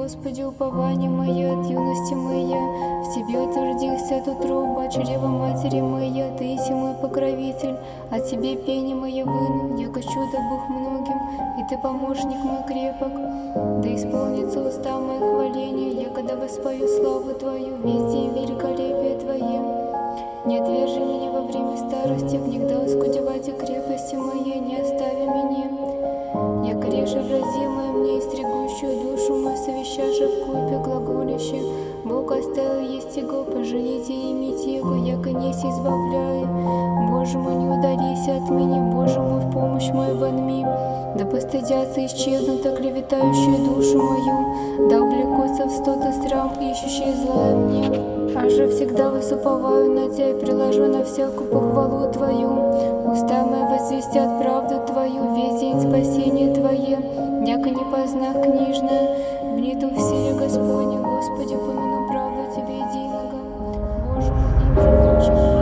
Господи, упование мое от юности моя. В Тебе утвердился от утроба, чрева матери моя. Ты еси мой покровитель, от Тебе пение мое выну, яко чудо Бог многим, и Ты помощник мой крепок. Да исполнится уста мое хваление, я когда воспою славу Твою, весь день великолепие Твое. Не отвержи меня во время старости, внегда оскудевать и крепости моей, не остави меня. Яко реже вразимое мне, истригущую душу мою, совещаша в купе глаголище. Бог оставил есть его, пожените и имить его, яко неси избавляю. Боже мой, не удалися от меня, Боже мой, в помощь мою вонми. Да постыдятся и исчезнут, оклеветающие душу мою, да облекутся в стоты срам, ищущие злое мне. А же всегда высуповаю на Тебя и приложу на всякую похвалу Твою. Уста мои возвестят правду Твою, весь день спасения Твое, яко не познах книжная, внеду в силе Господне, Господи, помяну правду Тебе единого. Боже мой, им же